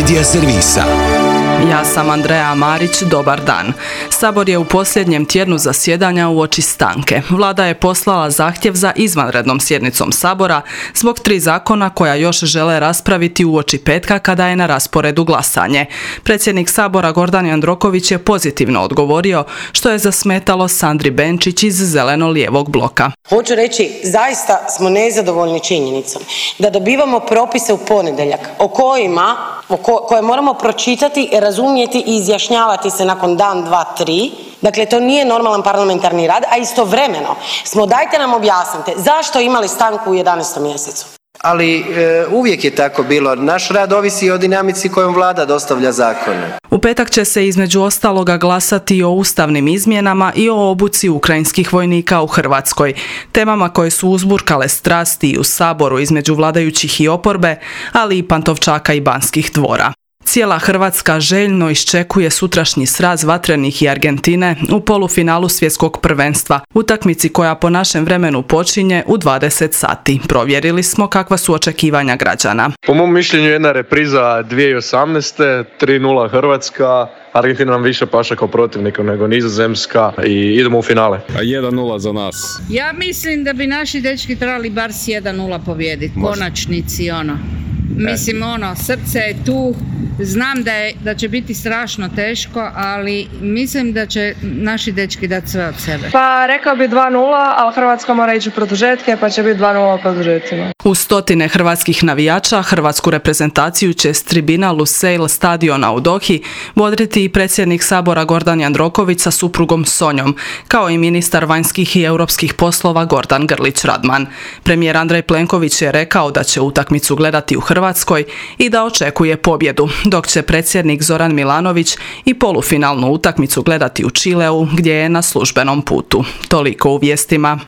Medija servisa. Ja sam Andreja Marić, dobar dan. Sabor je u posljednjem tjednu zasjedanja uoči stanke. Vlada je poslala zahtjev za izvanrednom sjednicom Sabora zbog 3 zakona koja još žele raspraviti uoči petka kada je na rasporedu glasanje. Predsjednik Sabora Gordan Jandroković je pozitivno odgovorio, što je zasmetalo Sandri Benčić iz Zeleno-lijevog bloka. Hoću reći, zaista smo nezadovoljni činjenicom da dobivamo propise u ponedjeljak koje moramo pročitati, razumjeti i izjašnjavati se nakon dan, 2, 3. Dakle, to nije normalan parlamentarni rad, a istovremeno dajte nam objasnite, zašto imali stanku u 11. mjesecu? Ali uvijek je tako bilo. Naš rad ovisi o dinamici kojom Vlada dostavlja zakone. U petak će se između ostaloga glasati o ustavnim izmjenama i o obuci ukrajinskih vojnika u Hrvatskoj. Temama koje su uzburkale strasti i u Saboru između vladajućih i oporbe, ali i Pantovčaka i Banskih dvora. Cijela Hrvatska željno iščekuje sutrašnji sraz Vatrenih i Argentine u polufinalu svjetskog prvenstva, utakmici koja po našem vremenu počinje u 20 sati. Provjerili smo kakva su očekivanja građana. Po mom mišljenju jedna repriza 2018. 3-0 Hrvatska. Argentina nam više paša kao protivnika nego Nizozemska i idemo u finale. 1-0 za nas. Ja mislim da bi naši dečki trebali bar s 1-0 pobijediti. Konačnici Mislim, srce je tu. Znam da će biti strašno teško, ali mislim da će naši dečki dati sve od sebe. Pa rekao bi 2-0, ali Hrvatska mora ići u produžetke, pa će biti 2-0 u produžetcima. U stotine hrvatskih navijača hrvatsku reprezentaciju će s tribina Lusail stadiona u Dohi bodriti i predsjednik Sabora Gordan Jandroković sa suprugom Sonjom, kao i ministar vanjskih i europskih poslova Gordan Grlić Radman. Premijer Andrej Plenković je rekao da će utakmicu gledati u Hrvatskoj i da očekuje pobjedu, dok će predsjednik Zoran Milanović i polufinalnu utakmicu gledati u Čileu, gdje je na službenom putu. Toliko u vijestima.